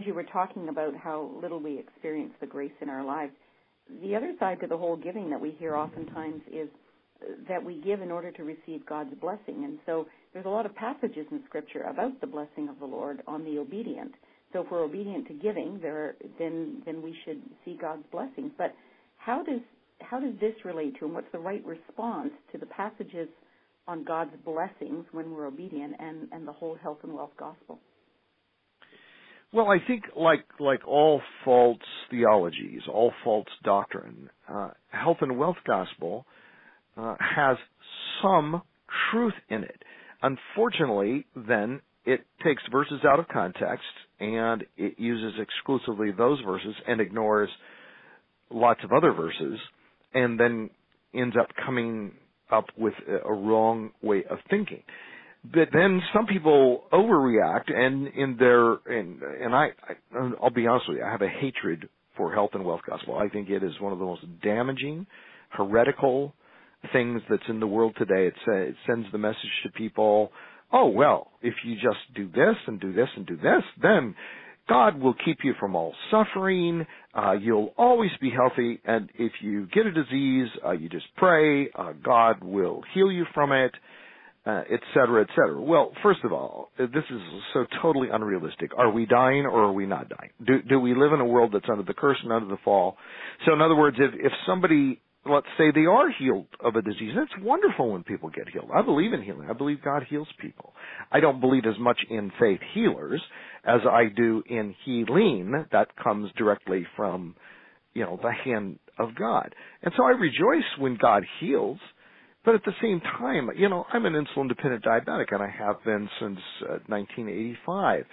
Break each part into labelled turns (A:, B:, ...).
A: you were talking about how little we experience the grace in our lives, the other side to the whole giving that we hear oftentimes is that we give in order to receive God's blessing. And so there's a lot of passages in Scripture about the blessing of the Lord on the obedient. So if we're obedient to giving, then we should see God's blessings. But how does this relate to, and what's the right response to the passages on God's blessings when we're obedient and the whole health and wealth gospel?
B: Well, I think like all false theologies, all false doctrine, health and wealth gospel has some truth in it. Unfortunately, then, it takes verses out of context and it uses exclusively those verses and ignores lots of other verses and then ends up coming up with a wrong way of thinking. But then some people overreact, and I'll be honest with you, I have a hatred for health and wealth gospel. I think it is one of the most damaging, heretical things that's in the world today. It sends the message to people, oh, well, if you just do this and do this and do this, then God will keep you from all suffering. You'll always be healthy. And if you get a disease, you just pray. God will heal you from it, et cetera, et cetera. Well, first of all, this is so totally unrealistic. Are we dying or are we not dying? Do we live in a world that's under the curse and under the fall? So in other words, if somebody, let's say they are healed of a disease, and it's wonderful when people get healed. I believe in healing. I believe God heals people. I don't believe as much in faith healers as I do in healing. That comes directly from, the hand of God. And so I rejoice when God heals, but at the same time, I'm an insulin-dependent diabetic, and I have been since 1985.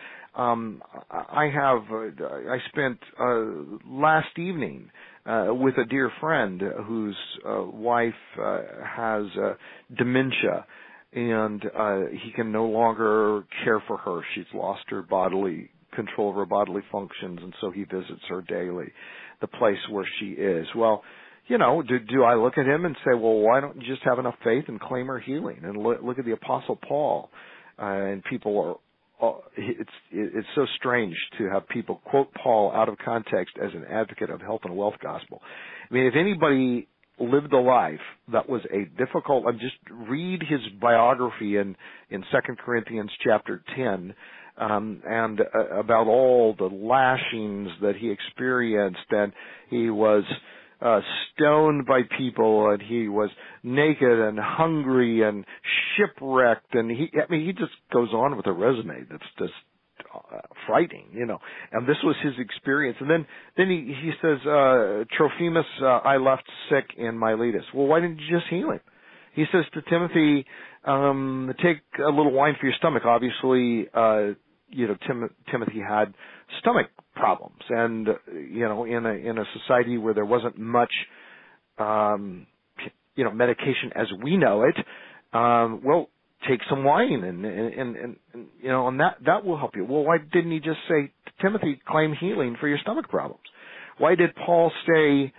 B: I spent last evening with a dear friend whose wife has dementia, and he can no longer care for her. She's lost her bodily control of her bodily functions, and so he visits her daily, the place where she is. Well, do I look at him and say, well, why don't you just have enough faith and claim her healing? And look at the Apostle Paul, and people are. It's so strange to have people quote Paul out of context as an advocate of health and wealth gospel. I mean, if anybody lived a life that was a difficult, just read his biography in 2 Corinthians chapter 10, and about all the lashings that he experienced, and he was stoned by people, and he was naked and hungry and shipwrecked, and he just goes on with a resume that's just frightening, and this was his experience. And then he says, Trophimus, I left sick in Miletus. Well, why didn't you just heal him? He says to Timothy, take a little wine for your stomach. Obviously, Timothy had stomach problems, and in a society where there wasn't much medication as we know it, well, take some wine and that will help you. Well, why didn't he just say to Timothy, claim healing for your stomach problems? Why did Paul say,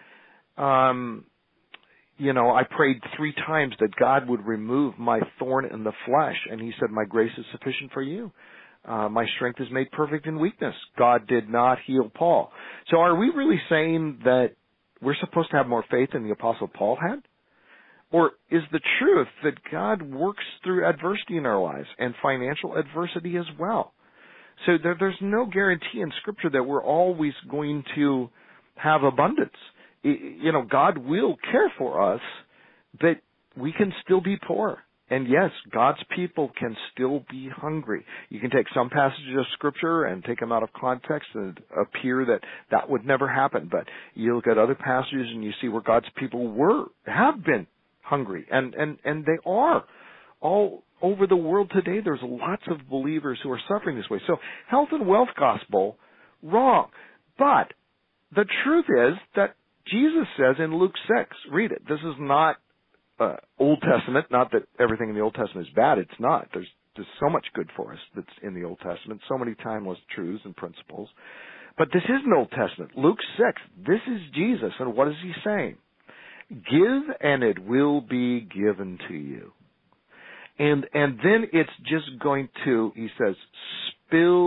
B: I prayed 3 times that God would remove my thorn in the flesh, and he said, my grace is sufficient for you. My strength is made perfect in weakness. God did not heal Paul. So are we really saying that we're supposed to have more faith than the Apostle Paul had? Or is the truth that God works through adversity in our lives and financial adversity as well? So there's no guarantee in Scripture that we're always going to have abundance. God will care for us, but we can still be poor. And yes, God's people can still be hungry. You can take some passages of Scripture and take them out of context and appear that would never happen. But you look at other passages and you see where God's people have been hungry. And they are. All over the world today, there's lots of believers who are suffering this way. So health and wealth gospel, wrong. But the truth is that Jesus says in Luke 6, read it, this is not Old Testament, not that everything in the Old Testament is bad. It's not. There's so much good for us that's in the Old Testament, so many timeless truths and principles. But this isn't Old Testament. Luke 6, this is Jesus, and what is he saying? Give, and it will be given to you. And then it's just going to, he says, spill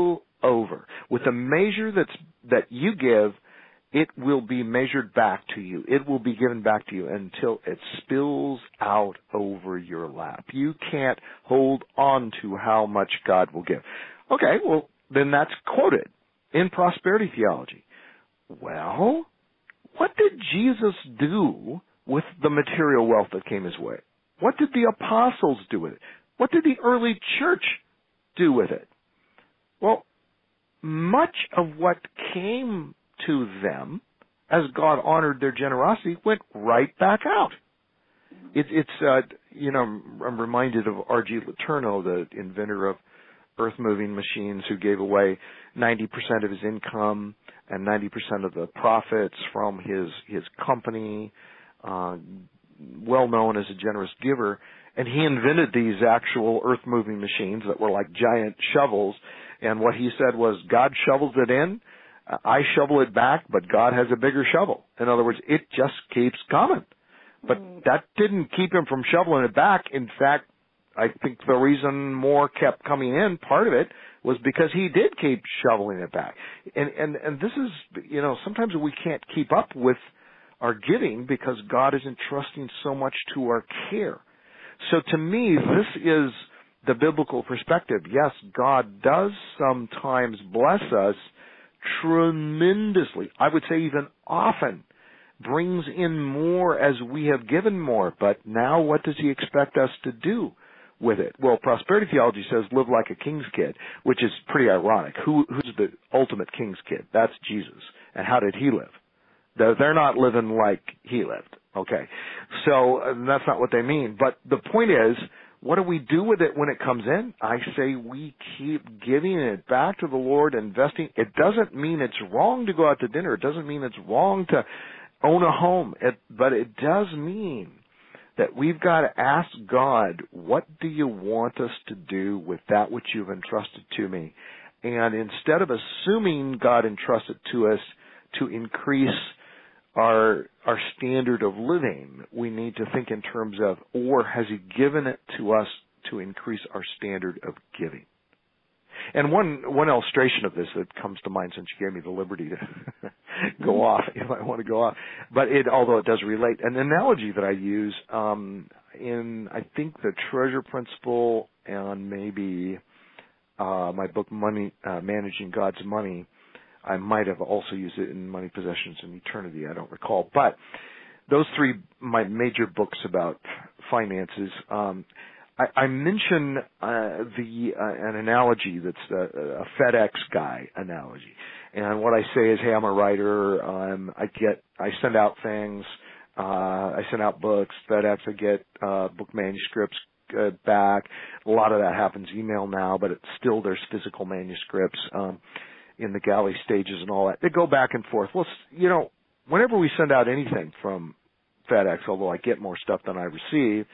B: over. With the measure that you give, it will be measured back to you. It will be given back to you until it spills out over your lap. You can't hold on to how much God will give. Okay, well, then that's quoted in prosperity theology. Well, what did Jesus do with the material wealth that came his way? What did the apostles do with it? What did the early church do with it? Well, much of what came to them as God honored their generosity went right back out. I'm reminded of R.G. Letourneau, the inventor of earth-moving machines, who gave away 90% of his income and 90% of the profits from his company, well known as a generous giver. And he invented these actual earth-moving machines that were like giant shovels. And what he said was, God shovels it in, I shovel it back, but God has a bigger shovel. In other words, it just keeps coming. But that didn't keep him from shoveling it back. In fact, I think the reason more kept coming in, part of it, was because he did keep shoveling it back. And this is, sometimes we can't keep up with our giving because God is entrusting so much to our care. So to me, this is the biblical perspective. Yes, God does sometimes bless us tremendously. I would say even often brings in more as we have given more. But now what does he expect us to do with it? Well, prosperity theology says live like a king's kid, which is pretty ironic. Who's the ultimate king's kid? That's Jesus. And how did he live? They're not living like he lived. Okay. So that's not what they mean. But the point is, what do we do with it when it comes in? I say we keep giving it back to the Lord, investing. It doesn't mean it's wrong to go out to dinner. It doesn't mean it's wrong to own a home. But it does mean that we've got to ask God, what do you want us to do with that which you've entrusted to me? And instead of assuming God entrusted to us to increase our standard of living, we need to think in terms of, or has he given it to us to increase our standard of giving? And one illustration of this that comes to mind, since you gave me the liberty to go off, if I want to go off, but although it does relate, an analogy that I use in, I think, the Treasure Principle and maybe my book, Managing God's Money. I might have also used it in Money, Possessions, and Eternity. I don't recall. But those three, my major books about finances, I mention an analogy that's a FedEx guy analogy. And what I say is, hey, I'm a writer. I send out things. I send out books. FedEx, I get book manuscripts back. A lot of that happens email now, but there's physical manuscripts in the galley stages and all that. They go back and forth. Well, whenever we send out anything from FedEx, although I get more stuff than I receive,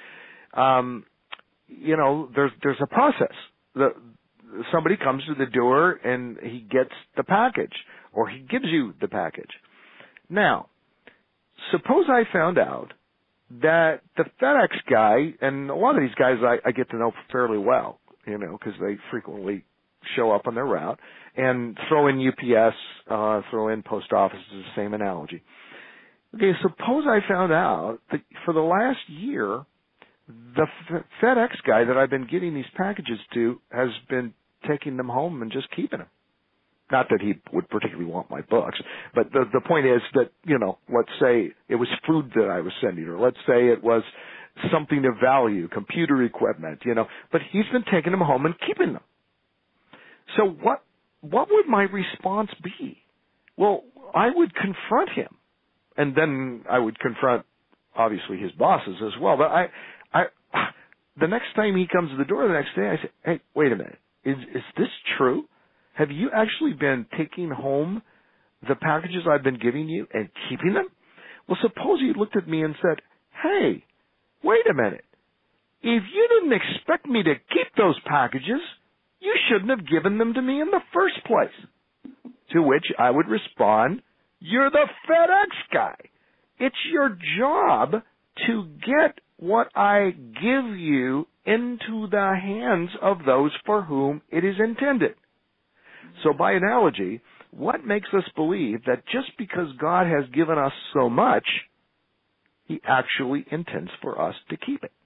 B: there's a process. Somebody comes to the door and he gets the package, or he gives you the package. Now, suppose I found out that the FedEx guy, and a lot of these guys I get to know fairly well, because they frequently show up on their route, and throw in UPS, throw in post office is the same analogy. Okay, suppose I found out that for the last year, the FedEx guy that I've been getting these packages to has been taking them home and just keeping them. Not that he would particularly want my books, but the point is that, let's say it was food that I was sending, or let's say it was something of value, computer equipment, but he's been taking them home and keeping them. So what would my response be? Well, I would confront him, and then I would confront, obviously, his bosses as well. But the next time he comes to the door the next day, I say, hey, wait a minute. Is this true? Have you actually been taking home the packages I've been giving you and keeping them? Well, suppose he looked at me and said, hey, wait a minute. If you didn't expect me to keep those packages, you shouldn't have given them to me in the first place. To which I would respond, you're the FedEx guy. It's your job to get what I give you into the hands of those for whom it is intended. So by analogy, what makes us believe that just because God has given us so much, He actually intends for us to keep it?